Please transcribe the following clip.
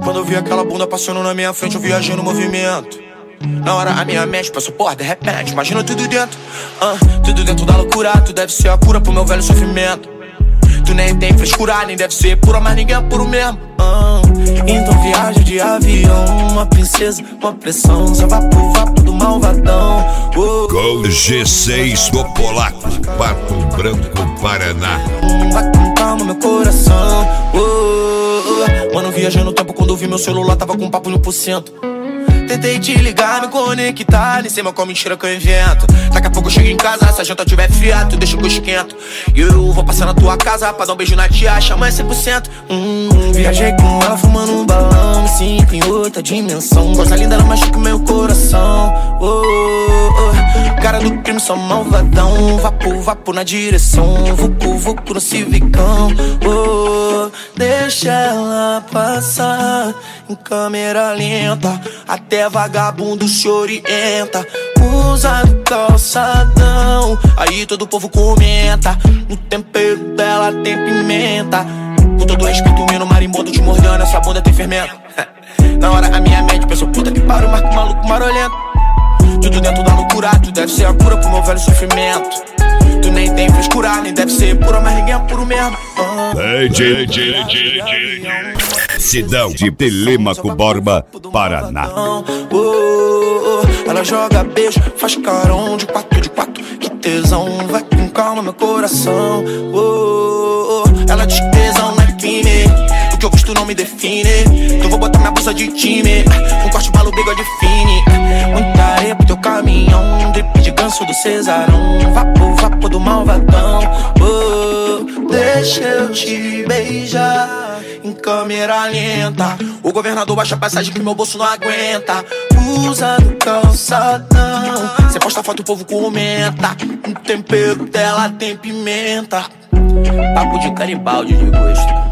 Quando eu vi aquela bunda passando na minha frente, eu viajei no movimento. Na hora a minha mente passou por de repente, imagina tudo dentro. Tudo dentro da loucura, tu deve ser a cura pro meu velho sofrimento. Tu nem tem frescura, nem deve ser pura, mas ninguém é puro mesmo. Então viaja de avião, uma princesa, uma pressão, só vapo, vapo do malvadão. Com G6 do Polaco, Pato Branco, Paraná. Vai com calma meu coração. Mano, viajei no tempo quando eu vi meu celular, tava com papo 1%. Tentei te ligar, me conectar, nem sei mais qual mentira que eu invento. Daqui a pouco eu chego em casa, se a janta tiver fria, tu deixa que eu esquento. E eu vou passar na tua casa pra dar um beijo na tia, chama 100%. Viajei com ela fumando um balão, me sinto em outra dimensão. Coisa linda, ela machuca meu coração. Cara do crime, só malvadão. Vapo, vapo na direção, vucu, vucu no civicão. Deixa ela passar em câmera lenta, até vagabundo se orienta. Usa no calçadão, aí todo o povo comenta. No tempero dela tem pimenta. Com todo respeito, o menino marimbondo te mordendo, essa bunda tem fermento. Na hora a minha mente pensou, puta que pariu, marco maluco marolento. Tudo dentro da loucura, tu deve ser a cura pro meu velho sofrimento. Tu nem tem frescura, nem deve ser pura, mas ninguém é puro mesmo. Cidão de Telêmaco Borba, Paraná. Ela joga beijo, faz carão de quatro, que tesão. Vai com calma meu coração. Ela diz que tesão não é crime, o que eu gosto não me define. Então vou botar minha blusa de time, um corte balo, bigode fine. Muita areia pro teu caminhão, drip de ganso do Cesarão. Vapo, vapo do malvadão. Deixa eu te beijar em câmera lenta. O governador baixa a passagem que meu bolso não aguenta. Usa no calçadão, cê posta foto e o povo comenta. O tempero dela tem pimenta. Papo de caribaldi de gosto.